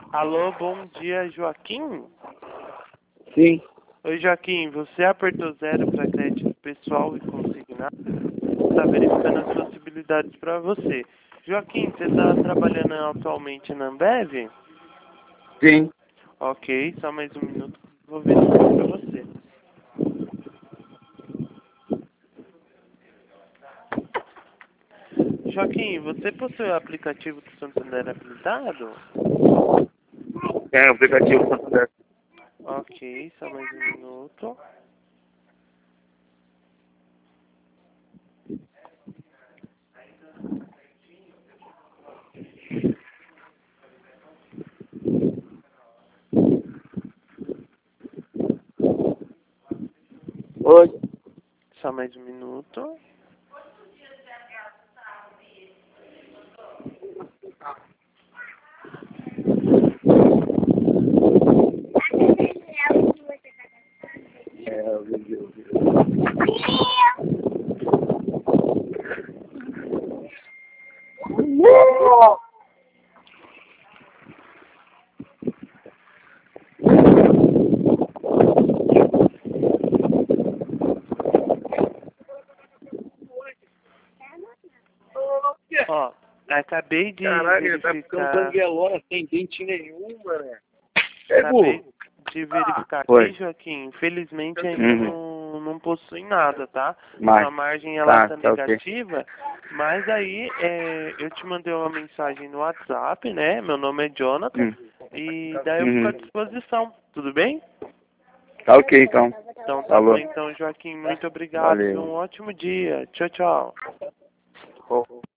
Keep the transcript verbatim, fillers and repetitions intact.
Alô, bom dia, Joaquim? Sim. Oi, Joaquim, você apertou zero para crédito pessoal e consignado? Está verificando as possibilidades para você. Joaquim, você está trabalhando atualmente na Ambev? Sim. Ok, só mais um minuto, vou verificar para você. Joaquim, você possui o aplicativo do Santander habilitado? É, o aplicativo Santander. Ok, só mais um minuto. Oi. Só mais um minuto. É, eu vi, eu vi. Ó, acabei de Caraca, ele tá ficando verificar... banguelona sem dente nenhum, mano. Acabei Pegou. de verificar aqui, Oi. Joaquim. Infelizmente ainda Uhum. não, não possui nada, tá? Mas, Sua margem ela tá, tá tá ok. negativa, mas aí é, eu te mandei uma mensagem no WhatsApp, né? Meu nome é Jonathan. Hum. E daí eu fico à Uhum. disposição, tudo bem? Tá ok, então. Então tá bom Falou. então, Joaquim. Muito obrigado. Viu? Um Valeu. ótimo dia. Tchau, tchau.